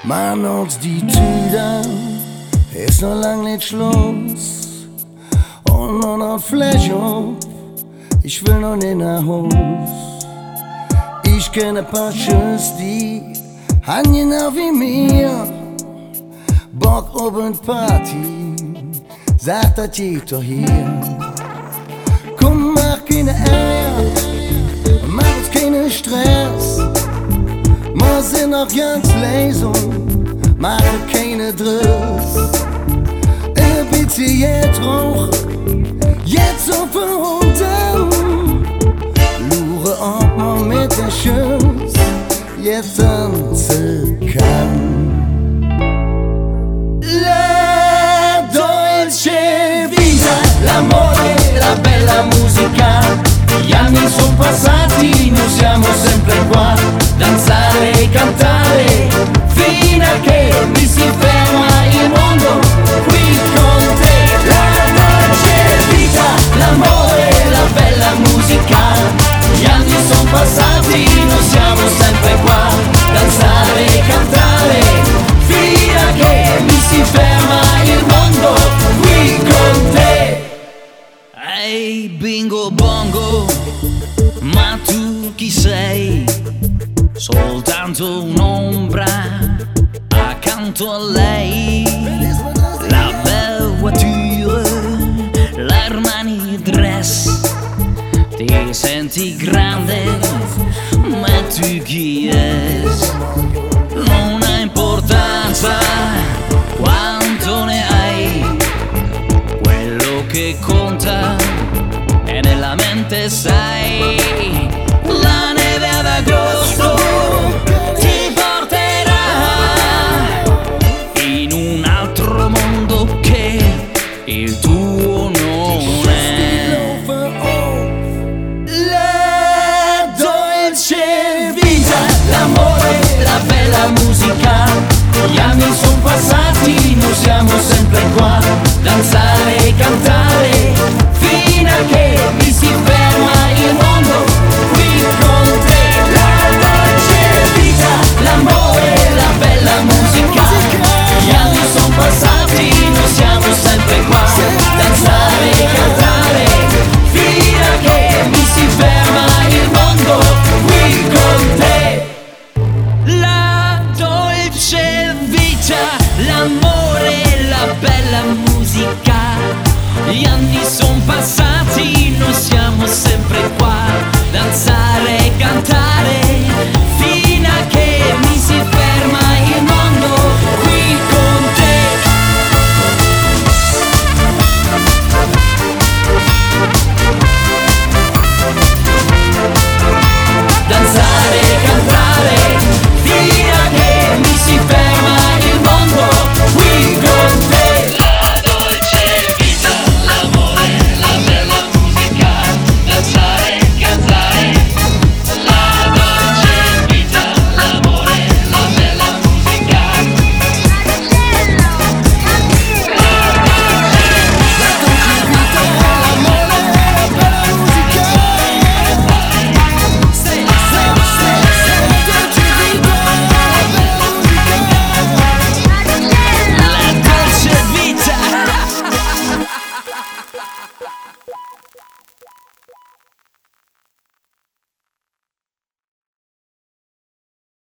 Maar als die Tür dann ist noch lang nicht Schluss. Und noch ein Flash auf, ich will noch nicht nach Haus. Ich kenne ein paar Schuss, die haben genau wie mir Bock auf eine Party, sagt das geht doch hier. Komm, mach keine Eier, mach uns keinen Stress. Wir sind noch ganz leise und machen keine Driss. Ein bisschen jetzt rauchen, jetzt auf den Hunden. Lure, ob man mit der Schuss jetzt tanzen kann. La dolce vita, l'amore, la bella musica. Gli anni sono passati, noi siamo sempre qua. Danzare e cantare, fino a che mi si ferma il mondo qui con te. La dolce vita, l'amore, la bella musica. Gli anni sono passati, noi siamo sempre qua. Danzare e cantare, fino a che mi si ferma il mondo qui con te. Ehi, bingo bongo, ma tu chi sei? Soltanto un'ombra accanto a lei. La belle voiture, l'Armani dress. Ti senti grande, ma tu chi es? Non ha importanza quanto ne hai. Quello che conta è nella mente, sai. La neve ad agosto ti porterà in un altro mondo che il tuo non è. La dolce vita, l'amore, la bella musica. Gli anni sono passati, noi siamo sempre qua. Danzare e cantare, fino a che mi si ferma il mondo qui con te. La dolce vita, l'amore, la bella musica. Gli anni sono passati, noi siamo sempre qua. Danzare e cantare, fino a che mi si ferma il mondo qui con te. La dolce vita, l'amore, la bella musica. Gli anni sono passati, noi siamo sempre qua. Danzare e cantare